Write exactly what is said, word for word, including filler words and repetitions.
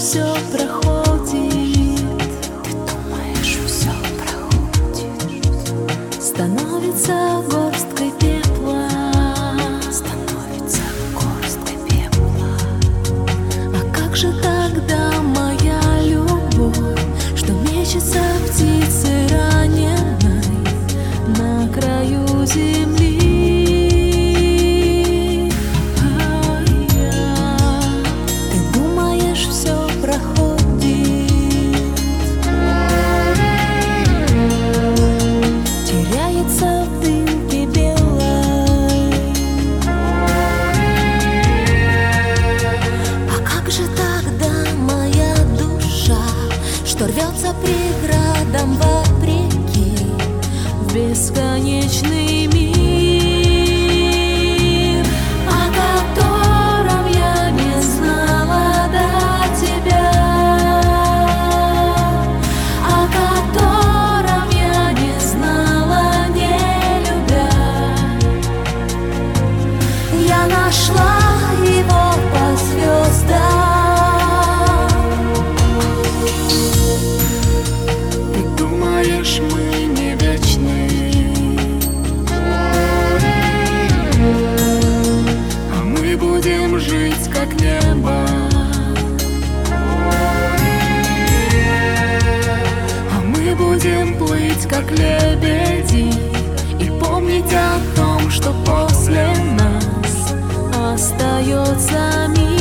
все проходит, ты думаешь, все проходит, становится горсткой пепла, становится горсткой пепла. А как же тогда моя любовь, что мечется птицей раненой на краю земли? Что рвется преградам вопреки в бесконечный мир, о котором я не знала до тебя, о котором я не знала, не любя. Я нашла его по звездам. Мы не вечны, а мы будем жить как небо, а мы будем плыть как лебеди и помнить о том, что после нас остается мир.